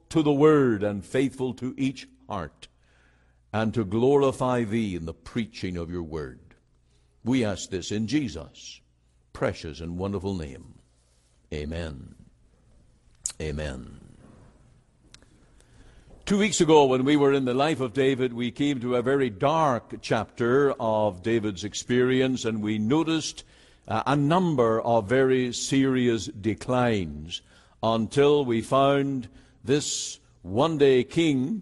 to the word and faithful to each heart, and to glorify thee in the preaching of your word. We ask this in Jesus' precious and wonderful name. Amen. Amen. 2 weeks ago, when we were in the life of David, we came to a very dark chapter of David's experience, and we noticed a number of very serious declines until we found this one-day king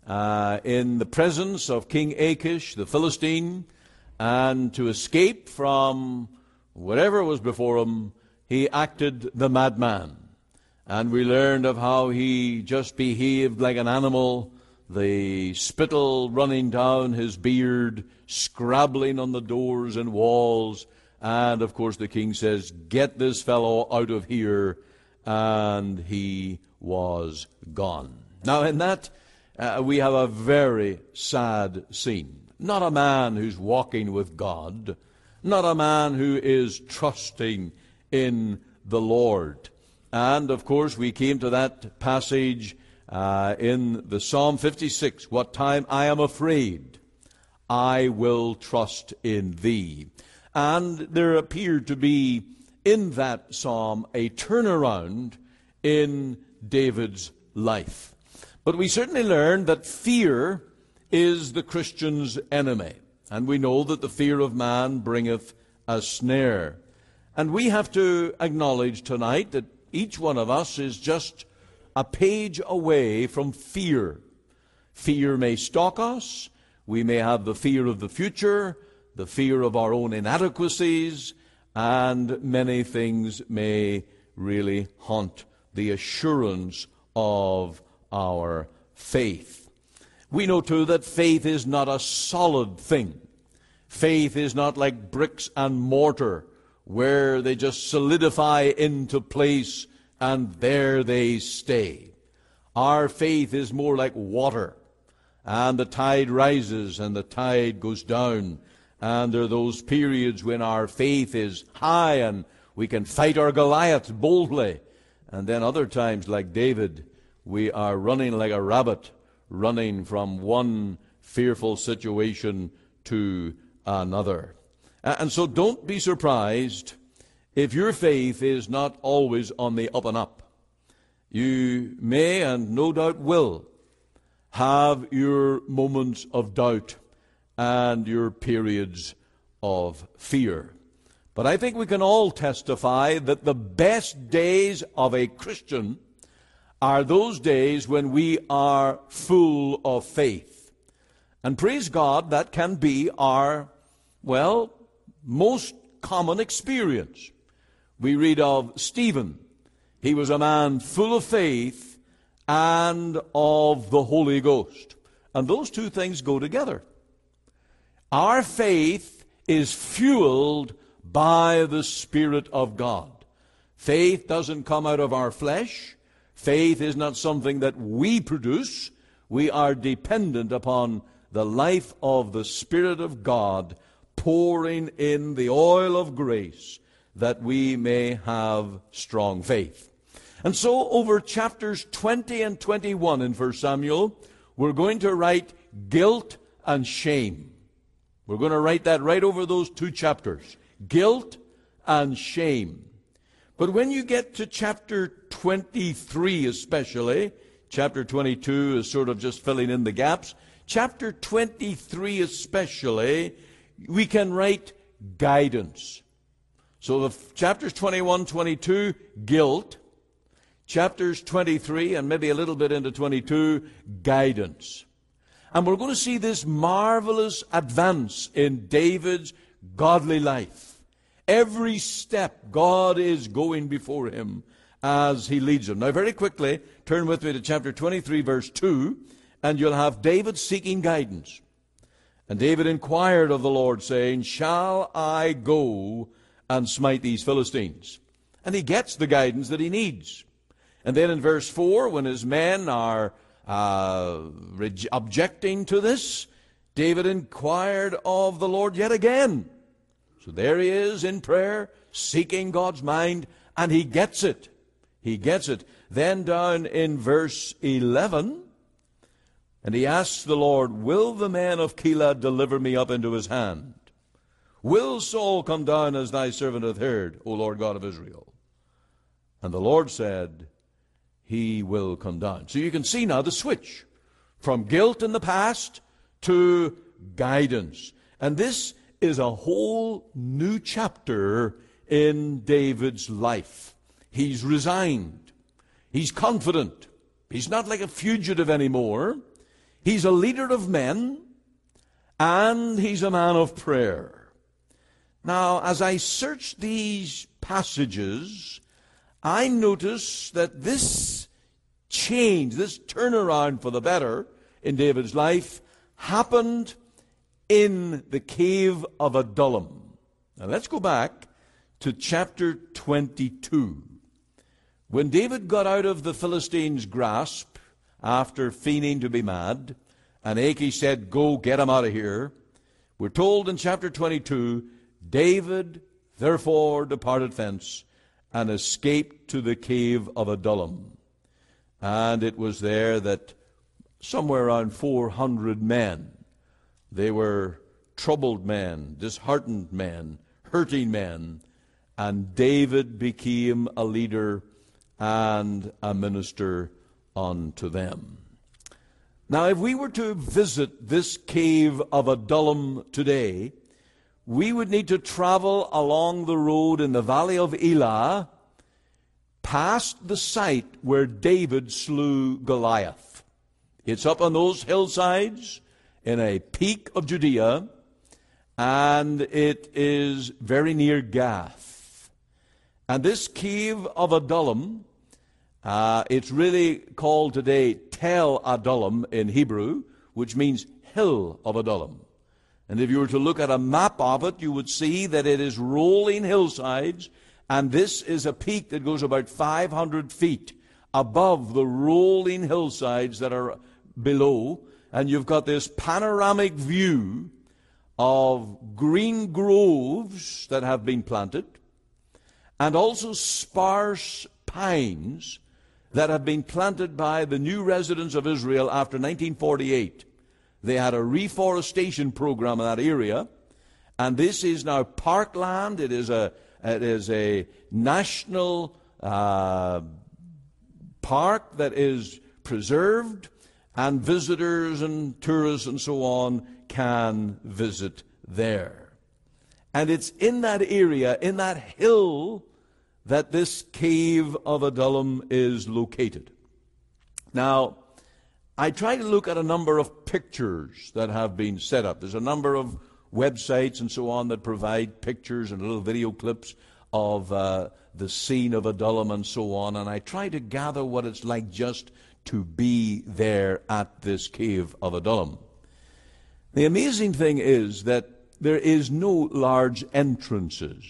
in the presence of King Achish, the Philistine, and to escape from whatever was before him, he acted the madman. And we learned of how he just behaved like an animal, the spittle running down his beard, scrabbling on the doors and walls. And, of course, the king says, "Get this fellow out of here." And he was gone. Now, in that, we have a very sad scene. Not a man who's walking with God, not a man who is trusting in the Lord. And, of course, we came to that passage in the Psalm 56, "What time I am afraid, I will trust in thee." And there appeared to be in that psalm a turnaround in David's life. But we certainly learned that fear is the Christian's enemy. And we know that the fear of man bringeth a snare. And we have to acknowledge tonight that each one of us is just a page away from fear. Fear may stalk us. We may have the fear of the future, the fear of our own inadequacies, and many things may really haunt the assurance of our faith. We know, too, that faith is not a solid thing. Faith is not like bricks and mortar, where they just solidify into place and there they stay. Our faith is more like water, and the tide rises and the tide goes down, and there are those periods when our faith is high and we can fight our Goliaths boldly, and then other times, like David, we are running like a rabbit, running from one fearful situation to another. And so don't be surprised if your faith is not always on the up and up. You may, and no doubt will, have your moments of doubt and your periods of fear. But I think we can all testify that the best days of a Christian are those days when we are full of faith. And praise God, that can be our, most common experience. We read of Stephen. He was a man full of faith and of the Holy Ghost. And those two things go together. Our faith is fueled by the Spirit of God. Faith doesn't come out of our flesh. Faith is not something that we produce. We are dependent upon the life of the Spirit of God pouring in the oil of grace that we may have strong faith. And so over chapters 20 and 21 in 1 Samuel, we're going to write guilt and shame. We're going to write that right over those two chapters, guilt and shame. But when you get to chapter 23 especially, chapter 22 is sort of just filling in the gaps, chapter 23 especially, we can write guidance. So the chapters 21, 22, guilt. Chapters 23 and maybe a little bit into 22, guidance. And we're going to see this marvelous advance in David's godly life. Every step, God is going before him as he leads him. Now, very quickly, turn with me to chapter 23, verse 2, and you'll have David seeking guidance. And David inquired of the Lord, saying, "Shall I go and smite these Philistines?" And he gets the guidance that he needs. And then in verse 4, when his men are objecting to this, David inquired of the Lord yet again. So there he is in prayer, seeking God's mind, and he gets it. He gets it. Then down in verse 11, and he asks the Lord, will the men of Keilah deliver me up into his hand? Will Saul come down as thy servant hath heard, O Lord God of Israel? And the Lord said, he will come down. So you can see now the switch from guilt in the past to guidance. And this is a whole new chapter in David's life. He's resigned. He's confident. He's not like a fugitive anymore. He's a leader of men, and he's a man of prayer. Now, as I search these passages, I notice that this change, this turnaround for the better in David's life happened in the cave of Adullam. Now, let's go back to chapter 22. When David got out of the Philistines' grasp, after feigning to be mad, and Achish said, go, get him out of here, we're told in chapter 22, David therefore departed thence, and escaped to the cave of Adullam. And it was there that somewhere around 400 men, they were troubled men, disheartened men, hurting men, and David became a leader and a minister unto them. Now, if we were to visit this cave of Adullam today, we would need to travel along the road in the valley of Elah, past the site where David slew Goliath. It's up on those hillsides in a peak of Judea, and it is very near Gath. And this cave of Adullam, it's really called today Tel Adullam in Hebrew, which means hill of Adullam. And if you were to look at a map of it, you would see that it is rolling hillsides, and this is a peak that goes about 500 feet above the rolling hillsides that are below. And you've got this panoramic view of green groves that have been planted, and also sparse pines that have been planted by the new residents of Israel after 1948. They had a reforestation program in that area, and this is now parkland. It is a national park that is preserved, and visitors and tourists and so on can visit there. And it's in that area, in that hill, that this cave of Adullam is located. Now, I try to look at a number of pictures that have been set up. There's a number of websites and so on that provide pictures and little video clips of the scene of Adullam and so on, and I try to gather what it's like just to be there at this cave of Adullam. The amazing thing is that there is no large entrances.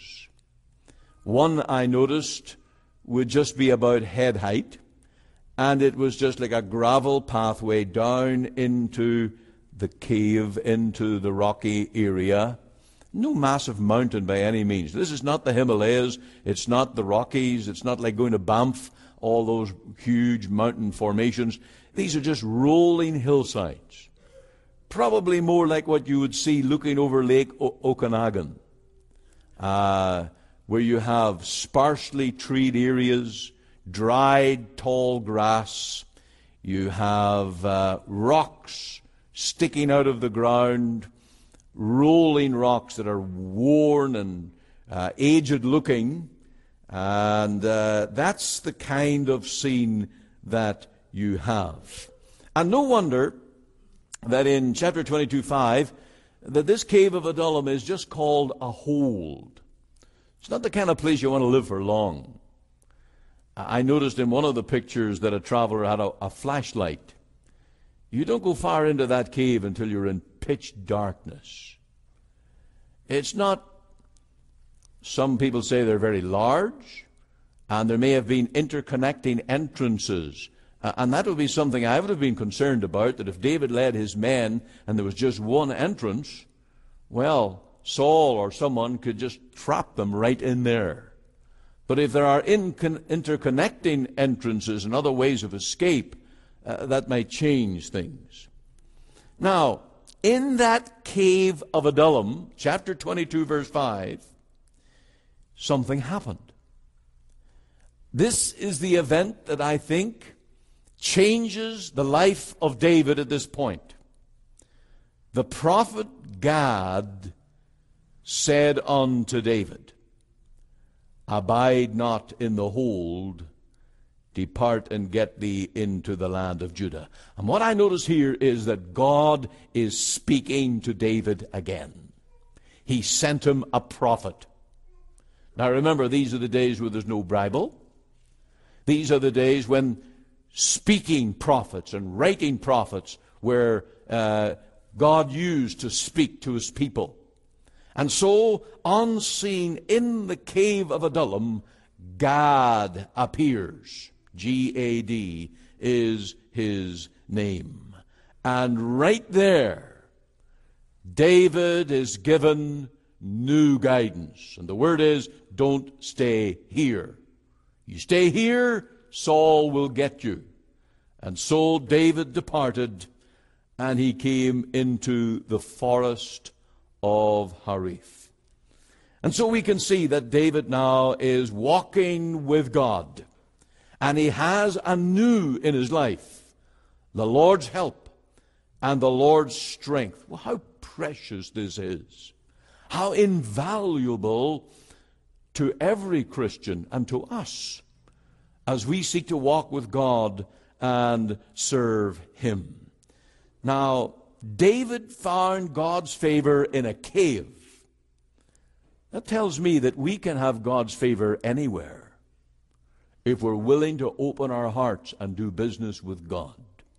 One I noticed would just be about head height, and it was just like a gravel pathway down into the cave, into the rocky area. No massive mountain by any means. This is not the Himalayas, it's not the Rockies, it's not like going to Banff, all those huge mountain formations. These are just rolling hillsides. Probably more like what you would see looking over Lake Okanagan, where you have sparsely treed areas, dried tall grass. You have rocks sticking out of the ground, rolling rocks that are worn and aged looking. And that's the kind of scene that you have. And no wonder that in chapter 22:5, that this cave of Adullam is just called a hold. It's not the kind of place you want to live for long. I noticed in one of the pictures that a traveler had a flashlight. You don't go far into that cave until you're in pitch darkness. It's not, some people say they're very large, and there may have been interconnecting entrances. And that would be something I would have been concerned about, that if David led his men and there was just one entrance, well, Saul or someone could just trap them right in there. But if there are interconnecting entrances and other ways of escape, that might change things. Now, in that cave of Adullam, chapter 22, verse 5, something happened. This is the event that I think changes the life of David at this point. The prophet Gad said unto David, Abide not in the hold, depart and get thee into the land of Judah. And what I notice here is that God is speaking to David again. He sent him a prophet. Now remember, these are the days where there's no Bible. These are the days when speaking prophets and writing prophets were God used to speak to his people. And so, unseen in the cave of Adullam, Gad appears. G-A-D is his name. And right there, David is given new guidance. And the word is, don't stay here. You stay here, Saul will get you. And so David departed, and he came into the forest of Harith. And so we can see that David now is walking with God. And he has anew in his life the Lord's help and the Lord's strength. Well, how precious this is. How invaluable to every Christian and to us as we seek to walk with God and serve him. Now, David found God's favor in a cave. That tells me that we can have God's favor anywhere if we're willing to open our hearts and do business with God.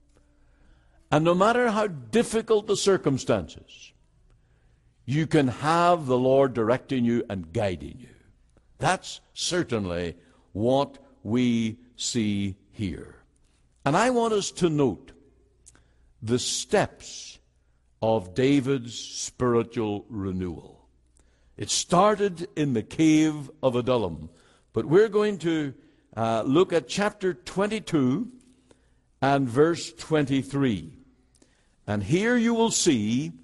And no matter how difficult the circumstances, you can have the Lord directing you and guiding you. That's certainly what we see here. And I want us to note the steps of David's spiritual renewal. It started in the cave of Adullam, but we're going to look at chapter 22 and verse 23. And here you will see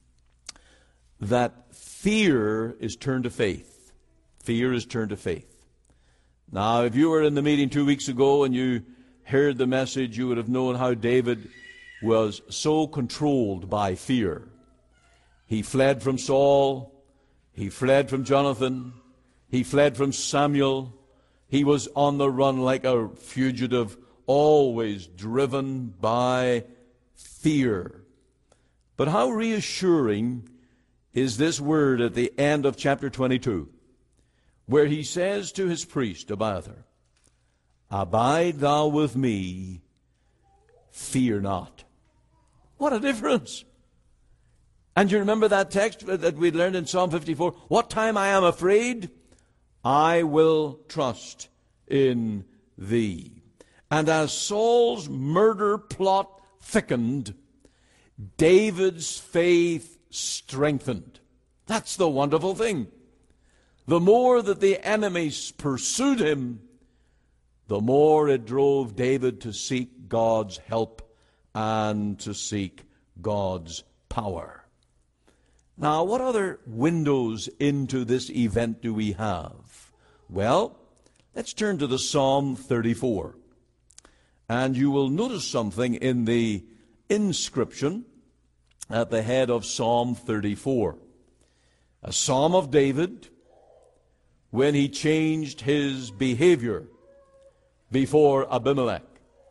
that fear is turned to faith. Fear is turned to faith. Now, if you were in the meeting 2 weeks ago and you heard the message, you would have known how David was so controlled by fear. He fled from Saul. He fled from Jonathan. He fled from Samuel. He was on the run like a fugitive, always driven by fear. But how reassuring is this word at the end of chapter 22, where he says to his priest, Abiathar, Abide thou with me, fear not. What a difference. And you remember that text that we learned in Psalm 54? What time I am afraid, I will trust in thee. And as Saul's murder plot thickened, David's faith strengthened. That's the wonderful thing. The more that the enemies pursued him, the more it drove David to seek God's help and to seek God's power. Now, what other windows into this event do we have? Well, let's turn to the Psalm 34. And you will notice something in the inscription at the head of Psalm 34. A psalm of David when he changed his behavior before Abimelech.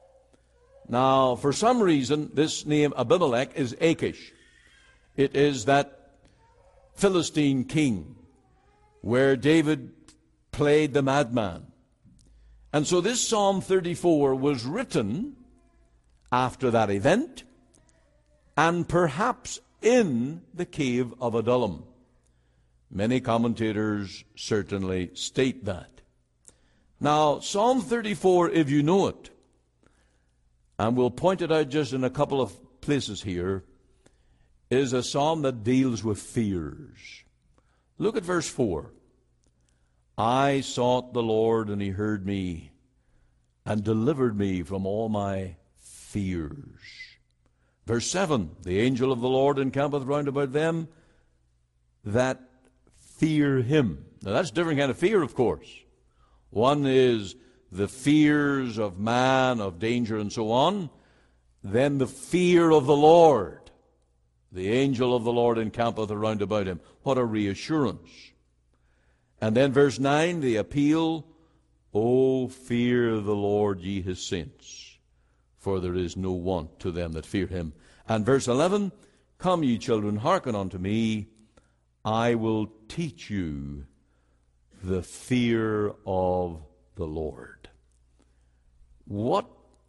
Now, for some reason, this name Abimelech is Achish. It is that Philistine king where David played the madman. And so this Psalm 34 was written after that event and perhaps in the cave of Adullam. Many commentators certainly state that. Now, Psalm 34, if you know it, and we'll point it out just in a couple of places here, is a psalm that deals with fears. Look at verse 4. I sought the Lord, and he heard me, and delivered me from all my fears. Verse 7, the angel of the Lord encampeth round about them that fear him. Now that's a different kind of fear, of course. One is the fears of man, of danger, and so on. Then the fear of the Lord. The angel of the Lord encampeth around about him. What a reassurance. And then verse 9, the appeal, O fear the Lord, ye his saints, for there is no want to them that fear him. And verse 11, come ye children, hearken unto me, I will teach you the fear of the Lord. What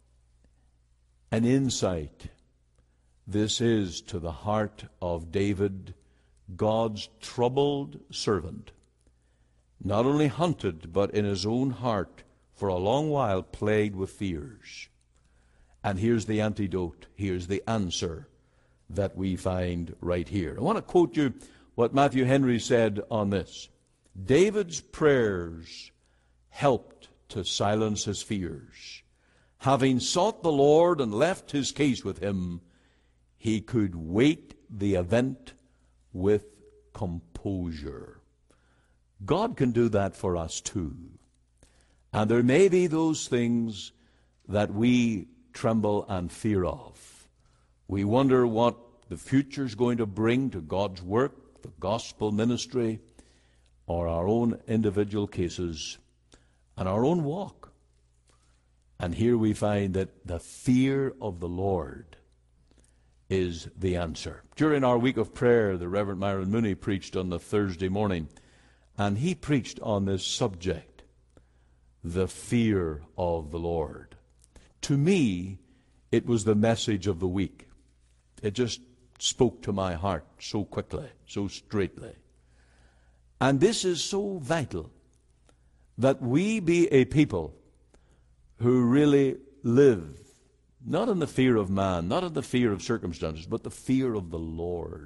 an insight this is to the heart of David, God's troubled servant, not only hunted, but in his own heart for a long while plagued with fears. And here's the antidote, here's the answer that we find right here. I want to quote you what Matthew Henry said on this. David's prayers helped to silence his fears. Having sought the Lord and left his case with him, he could wait the event with composure. God can do that for us too. And there may be those things that we tremble and fear of. We wonder what the future's going to bring to God's work, the gospel ministry, or our own individual cases and our own walk. And here we find that the fear of the Lord is the answer. During our week of prayer, the Reverend Myron Mooney preached on the Thursday morning, and he preached on this subject, the fear of the Lord. To me, it was the message of the week. It just spoke to my heart so quickly, so straightly. And this is so vital, that we be a people who really live not in the fear of man, not in the fear of circumstances, but the fear of the Lord.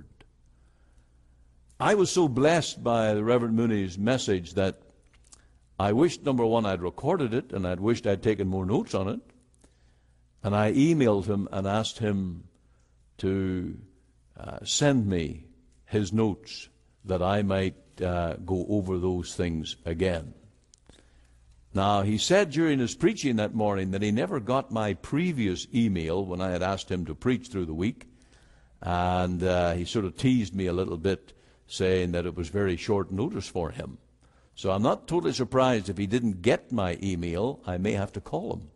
I was so blessed by the Reverend Mooney's message that I wished, number one, I'd recorded it, and I'd wished I'd taken more notes on it. And I emailed him and asked him to send me his notes that I might go over those things again. Now, he said during his preaching that morning that he never got my previous email when I had asked him to preach through the week. And he sort of teased me a little bit, saying that it was very short notice for him. So I'm not totally surprised if he didn't get my email. I may have to call him.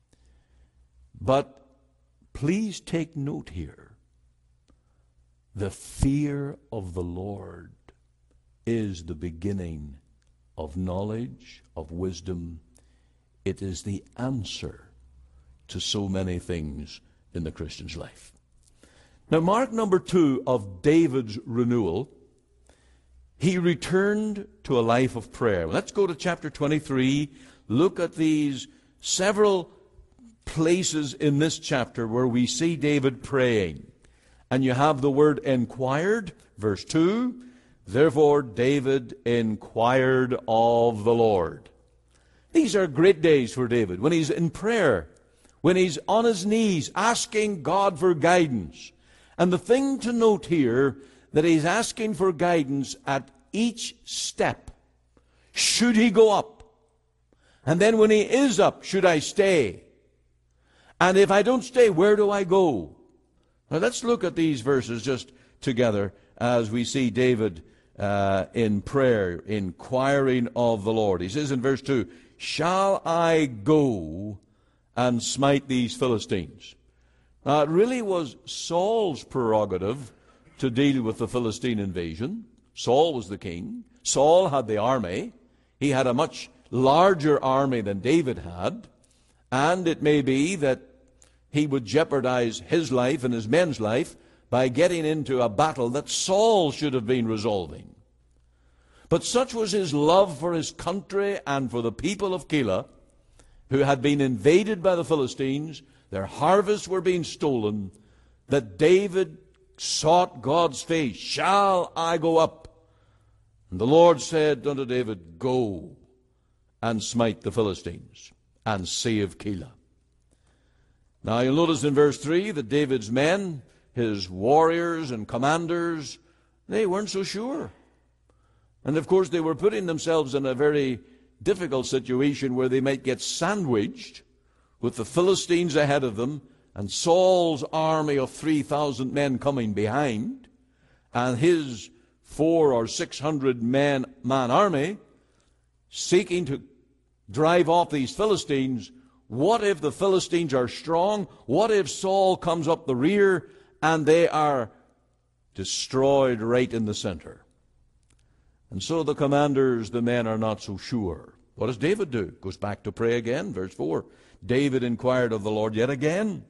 But please take note here. The fear of the Lord is the beginning of knowledge, of wisdom. It is the answer to so many things in the Christian's life. Now, mark number 2 of David's renewal. He returned to a life of prayer. Let's go to chapter 23. Look at these several places in this chapter where we see David praying. And you have the word inquired, verse 2. Therefore David inquired of the Lord. These are great days for David, when he's in prayer, when he's on his knees asking God for guidance. And the thing to note here, that he's asking for guidance at each step. Should he go up? And then when he is up, should I stay? And if I don't stay, where do I go? Now let's look at these verses just together as we see David in prayer, inquiring of the Lord. He says in verse 2, shall I go and smite these Philistines? Now it really was Saul's prerogative to deal with the Philistine invasion. Saul was the king. Saul had the army. He had a much larger army than David had. And it may be that he would jeopardize his life and his men's life by getting into a battle that Saul should have been resolving. But such was his love for his country and for the people of Keilah, who had been invaded by the Philistines, their harvests were being stolen, that David sought God's face. Shall I go up? And the Lord said unto David, go. and smite the Philistines and save Keilah. Now you'll notice in verse 3 that David's men, his warriors and commanders, they weren't so sure. And of course they were putting themselves in a very difficult situation where they might get sandwiched with the Philistines ahead of them and Saul's army of 3,000 men coming behind and his 400 or 600 man army seeking to drive off these Philistines. What if the Philistines are strong? What if Saul comes up the rear and they are destroyed right in the center? And so the commanders, the men, are not so sure. What does David do? Goes back to pray again, verse 4. David inquired of the Lord yet again.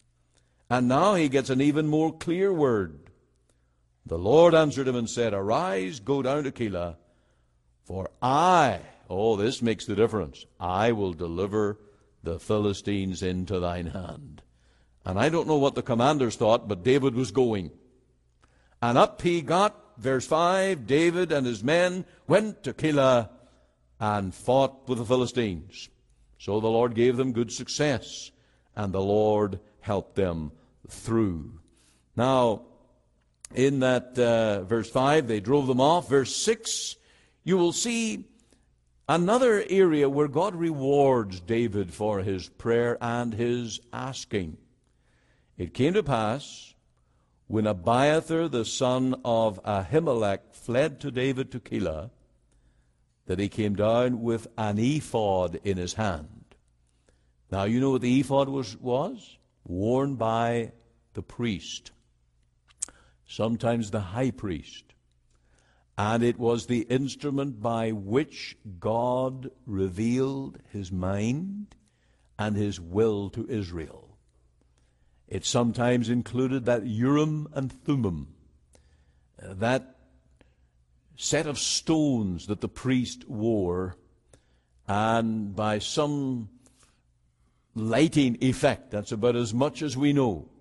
And now he gets an even more clear word. The Lord answered him and said, Arise, go down to Keilah, for I, this makes the difference, I will deliver the Philistines into thine hand. And I don't know what the commanders thought, but David was going. And up he got, verse 5, David and his men went to Keilah and fought with the Philistines. So the Lord gave them good success, and the Lord helped them through. Now, in that verse 5, they drove them off. Verse 6, you will see another area where God rewards David for his prayer and his asking. It came to pass, when Abiathar the son of Ahimelech fled to David to Keilah, that he came down with an ephod in his hand. Now you know what the ephod was? Worn by the priest, sometimes the high priest. And it was the instrument by which God revealed his mind and his will to Israel. It sometimes included that Urim and Thummim, that set of stones that the priest wore, and by some lighting effect, that's about as much as we know,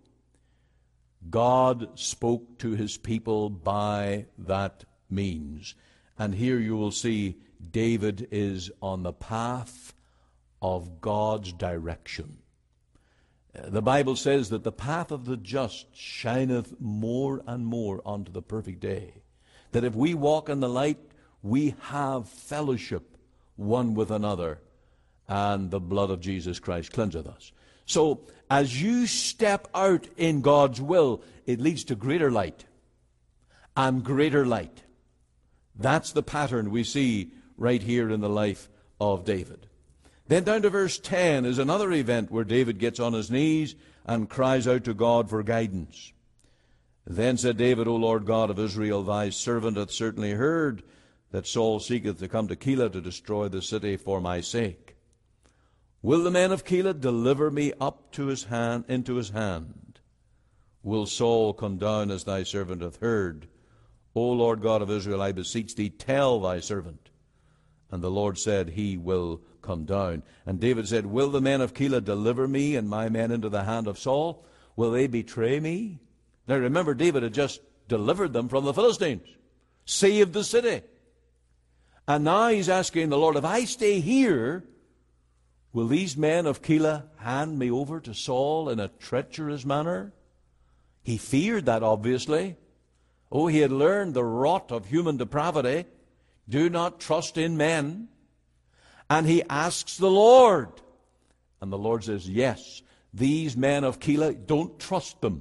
God spoke to his people by that means. And here you will see David is on the path of God's direction. The Bible says that the path of the just shineth more and more unto the perfect day. That if we walk in the light, we have fellowship one with another, and the blood of Jesus Christ cleanseth us. So, as you step out in God's will, it leads to greater light and greater light. That's the pattern we see right here in the life of David. Then down to verse 10 is another event where David gets on his knees and cries out to God for guidance. Then said David, O Lord God of Israel, thy servant hath certainly heard that Saul seeketh to come to Keilah to destroy the city for my sake. Will the men of Keilah deliver me up to his hand, into his hand? Will Saul come down as thy servant hath heard? O Lord God of Israel, I beseech thee, tell thy servant. And the Lord said, he will come down. And David said, will the men of Keilah deliver me and my men into the hand of Saul? Will they betray me? Now remember, David had just delivered them from the Philistines, saved the city. And now he's asking the Lord, if I stay here, will these men of Keilah hand me over to Saul in a treacherous manner? He feared that, obviously. He had learned the rot of human depravity. Do not trust in men. And he asks the Lord. And the Lord says, yes, these men of Keilah, don't trust them.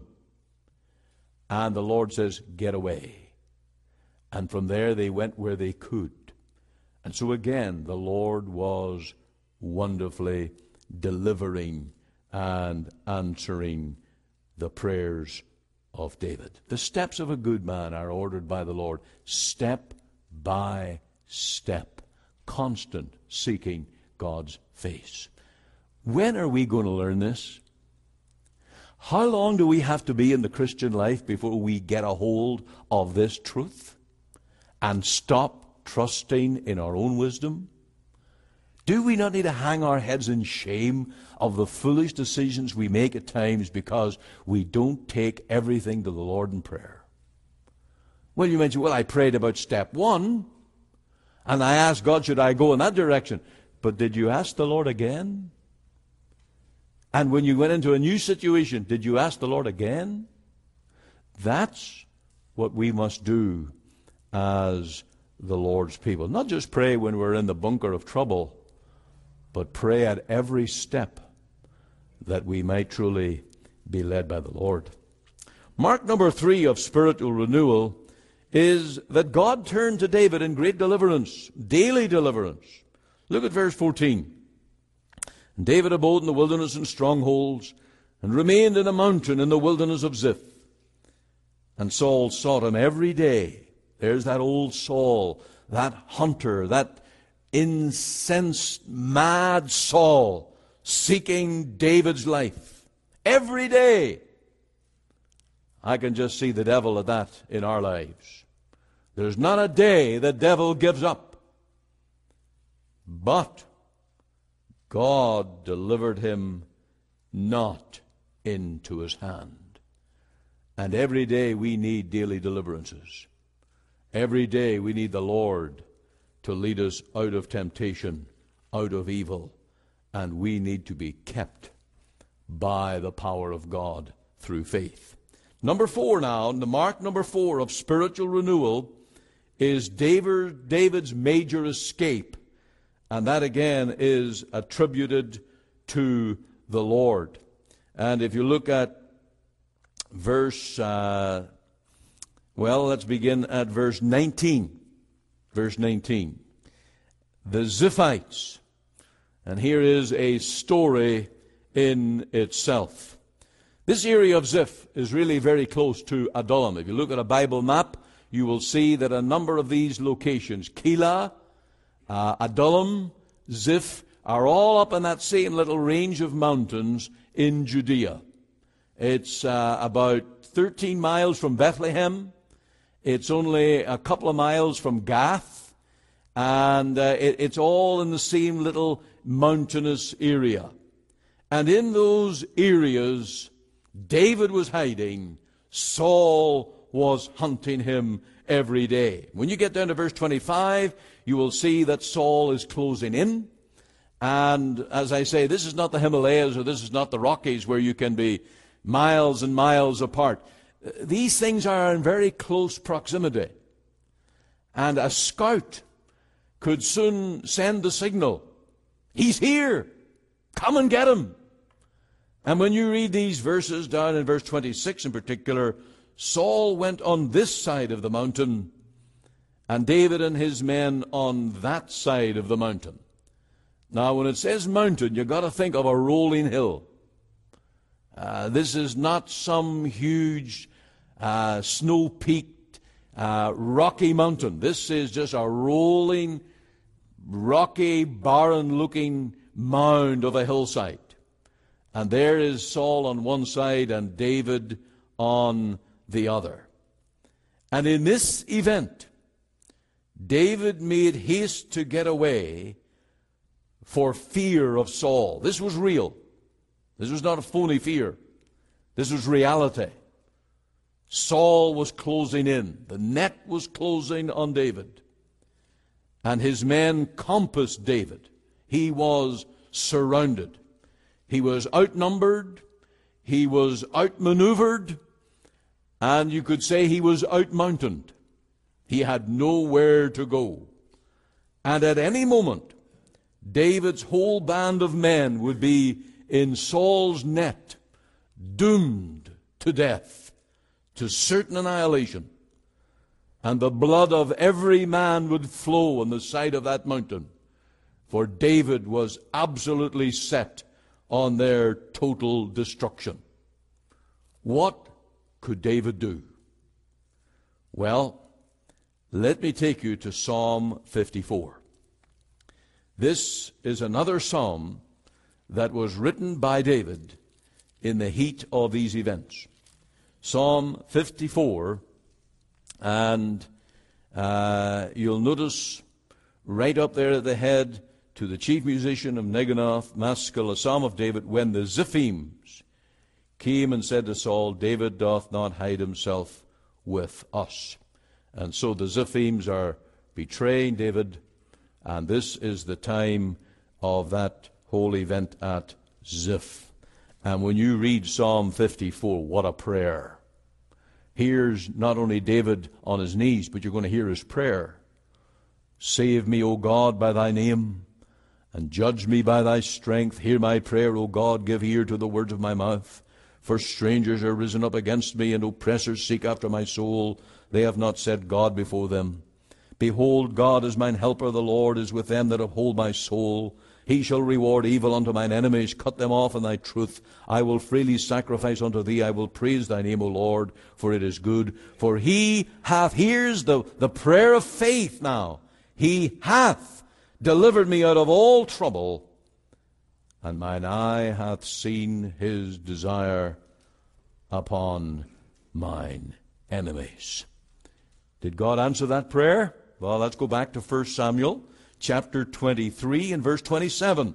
And the Lord says, get away. And from there they went where they could. And so again, the Lord was wonderfully delivering and answering the prayers of David. The steps of a good man are ordered by the Lord, step by step, constant seeking God's face. When are we going to learn this? How long do we have to be in the Christian life before we get a hold of this truth and stop trusting in our own wisdom? Do we not need to hang our heads in shame of the foolish decisions we make at times because we don't take everything to the Lord in prayer? Well, you mentioned, I prayed about step 1, and I asked God, should I go in that direction? But did you ask the Lord again? And when you went into a new situation, did you ask the Lord again? That's what we must do as the Lord's people. Not just pray when we're in the bunker of trouble, but pray at every step that we might truly be led by the Lord. Mark number 3 of spiritual renewal is that God turned to David in great deliverance, daily deliverance. Look at verse 14. And David abode in the wilderness and strongholds, and remained in a mountain in the wilderness of Ziph. And Saul sought him every day. There's that old Saul, that hunter, that incensed, mad Saul, seeking David's life. Every day. I can just see the devil at that in our lives. There's not a day the devil gives up. But God delivered him not into his hand. And every day we need daily deliverances. Every day we need the Lord to lead us out of temptation, out of evil. And we need to be kept by the power of God through faith. Number 4 now, the mark number 4 of spiritual renewal is David's major escape. And that again is attributed to the Lord. And if you look at verse, let's begin at verse 19. Verse 19. The Ziphites. And here is a story in itself. This area of Ziph is really very close to Adullam. If you look at a Bible map, you will see that a number of these locations, Keilah, Adullam, Ziph, are all up in that same little range of mountains in Judea. It's about 13 miles from Bethlehem. It's only a couple of miles from Gath. And it's all in the same little mountainous area. And in those areas, David was hiding. Saul was hunting him every day. When you get down to verse 25, you will see that Saul is closing in. And as I say, this is not the Himalayas or this is not the Rockies where you can be miles and miles apart. These things are in very close proximity. And a scout could soon send the signal, he's here, come and get him. And when you read these verses down in verse 26 in particular, Saul went on this side of the mountain, and David and his men on that side of the mountain. Now, when it says mountain, you've got to think of a rolling hill. This is not some huge snow-peaked rocky mountain. This is just a rolling, rocky, barren-looking mound of a hillside. And there is Saul on one side and David on the other. And in this event, David made haste to get away for fear of Saul. This was real. This was not a phony fear. This was reality. Saul was closing in. The net was closing on David. And his men compassed David. He was surrounded. He was outnumbered. He was outmaneuvered. And you could say he was outmountained. He had nowhere to go. And at any moment, David's whole band of men would be in Saul's net, doomed to death, to certain annihilation. And the blood of every man would flow on the side of that mountain. For David was absolutely set on their total destruction. What could David do? Well, let me take you to Psalm 54. This is another psalm that was written by David in the heat of these events. Psalm 54, and you'll notice right up there at the head, to the chief musician of Neginoth, Maskil, a psalm of David, when the Ziphims came and said to Saul, David doth not hide himself with us. And so the Ziphims are betraying David, and this is the time of that whole event at Ziph. And when you read Psalm 54, what a prayer. Here's not only David on his knees, but you're going to hear his prayer. Save me, O God, by thy name, and judge me by thy strength. Hear my prayer, O God, give ear to the words of my mouth. For strangers are risen up against me, and oppressors seek after my soul. They have not set God before them. Behold, God is mine helper, the Lord is with them that uphold my soul. He shall reward evil unto mine enemies, cut them off in thy truth. I will freely sacrifice unto thee, I will praise thy name, O Lord, for it is good. For he hath, here's the prayer of faith now, he hath delivered me out of all trouble, and mine eye hath seen his desire upon mine enemies. Did God answer that prayer? Well, let's go back to 1 Samuel chapter 23 and verse 27.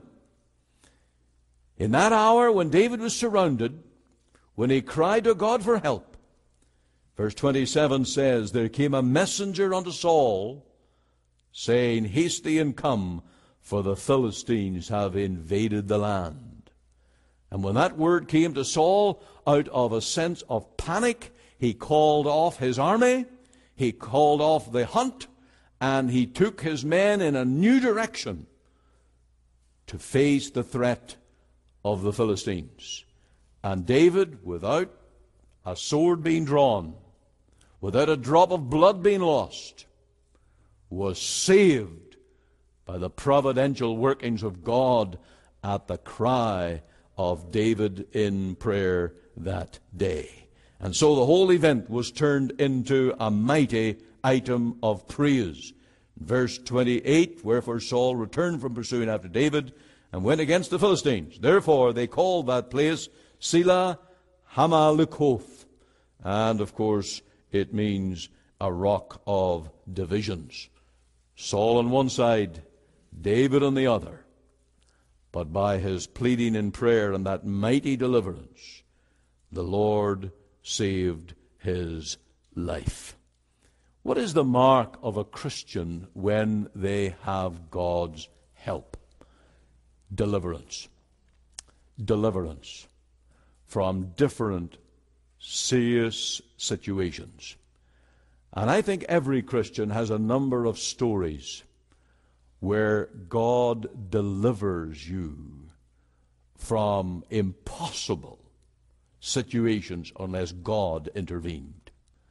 In that hour when David was surrounded, when he cried to God for help, verse 27 says, there came a messenger unto Saul, saying, haste thee and come, for the Philistines have invaded the land. And when that word came to Saul, out of a sense of panic, he called off his army, he called off the hunt, and he took his men in a new direction to face the threat of the Philistines. And David, without a sword being drawn, without a drop of blood being lost, was saved by the providential workings of God at the cry of David in prayer that day. And so the whole event was turned into a mighty item of praise. Verse 28, wherefore Saul returned from pursuing after David and went against the Philistines. Therefore they called that place Selah Hamalukoth. And of course it means a rock of divisions. Saul on one side, David on the other. But by his pleading in prayer and that mighty deliverance, the Lord saved his life. What is the mark of a Christian when they have God's help? Deliverance. Deliverance from different serious situations. And I think every Christian has a number of stories where God delivers you from impossible situations unless God intervened.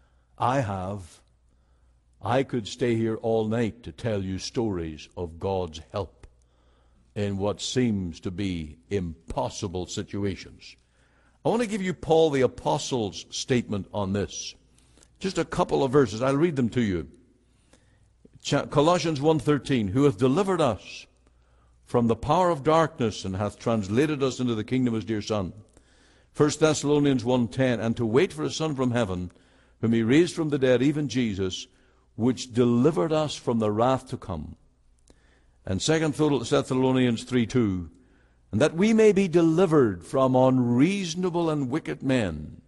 I could stay here all night to tell you stories of God's help in what seems to be impossible situations. I want to give you Paul the Apostle's statement on this. Just a couple of verses. I'll read them to you. Colossians 1:13, who hath delivered us from the power of darkness and hath translated us into the kingdom of his dear Son. 1 Thessalonians 1:10, and to wait for a Son from heaven, whom he raised from the dead, even Jesus, which delivered us from the wrath to come. And 2 Thessalonians 3:2, and that we may be delivered from unreasonable and wicked men,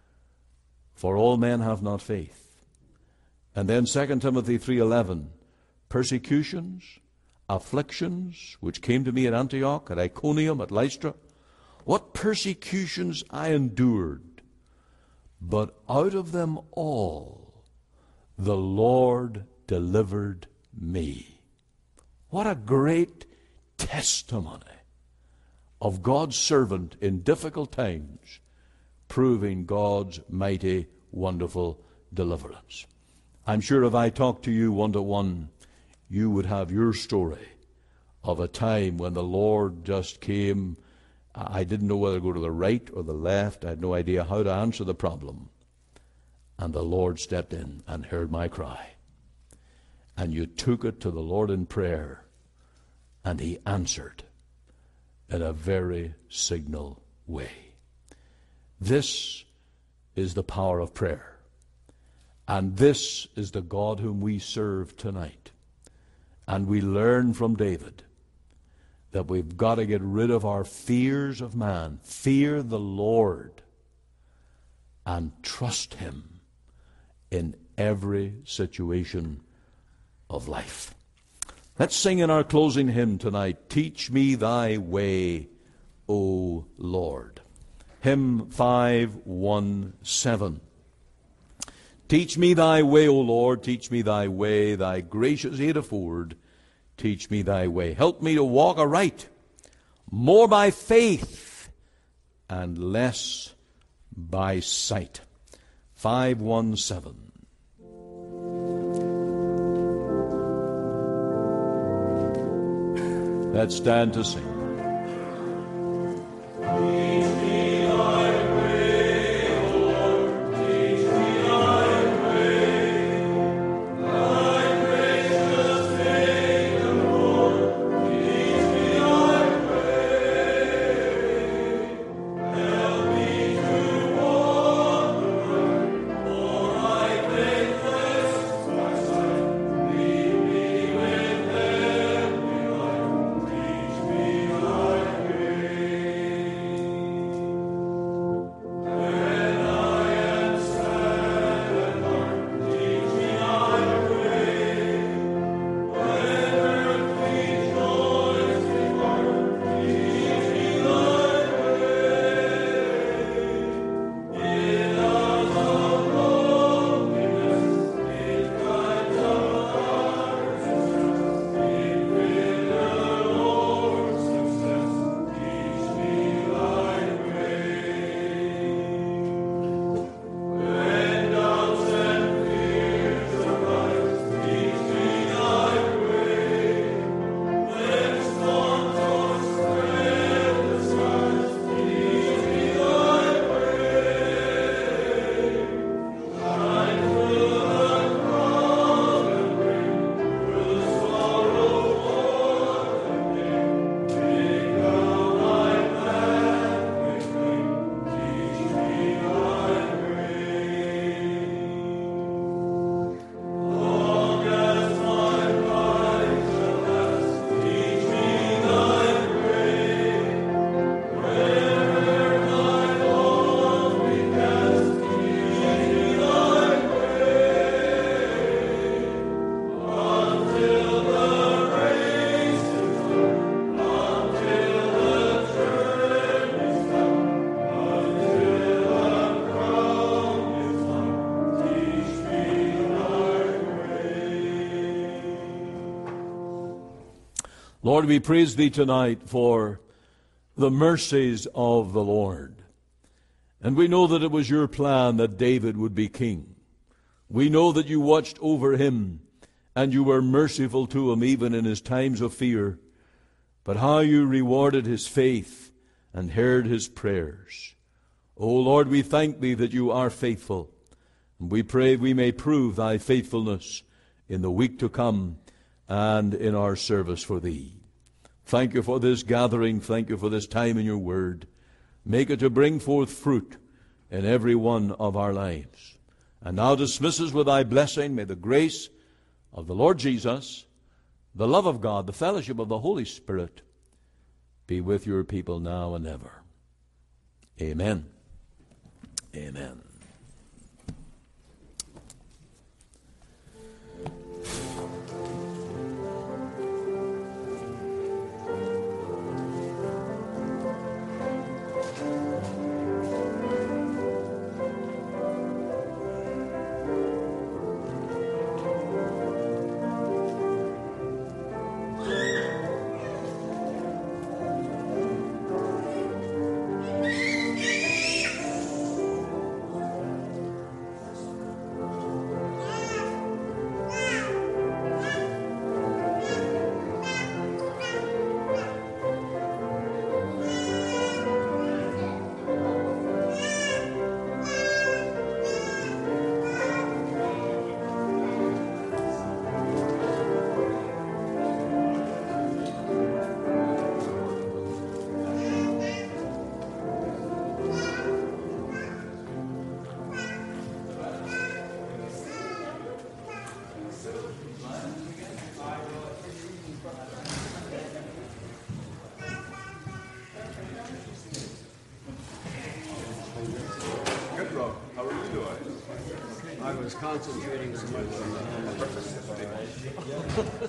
for all men have not faith. And then 2 Timothy 3:11, persecutions, afflictions, which came to me at Antioch, at Iconium, at Lystra. What persecutions I endured, but out of them all the Lord delivered me. What a great testimony of God's servant in difficult times, proving God's mighty, wonderful deliverance. I'm sure if I talked to you one-to-one, you would have your story of a time when the Lord just came. I didn't know whether to go to the right or the left. I had no idea how to answer the problem. And the Lord stepped in and heard my cry. And you took it to the Lord in prayer, and he answered in a very signal way. This is the power of prayer. And this is the God whom we serve tonight. And we learn from David that we've got to get rid of our fears of man. Fear the Lord and trust him in every situation of life. Let's sing in our closing hymn tonight, Teach Me Thy Way, O Lord. Hymn 517. Teach me thy way, O Lord, teach me thy way, thy gracious aid afford. Teach me thy way. Help me to walk aright, more by faith and less by sight. 517. Let's stand to sing. Lord, we praise thee tonight for the mercies of the Lord. And we know that it was your plan that David would be king. We know that you watched over him and you were merciful to him even in his times of fear. But how you rewarded his faith and heard his prayers. O Lord, we thank thee that you are faithful. And we pray we may prove thy faithfulness in the week to come and in our service for thee. Thank you for this gathering. Thank you for this time in your word. Make it to bring forth fruit in every one of our lives. And now dismiss us with thy blessing. May the grace of the Lord Jesus, the love of God, the fellowship of the Holy Spirit be with your people now and ever. Amen. Amen. I was concentrating so much on the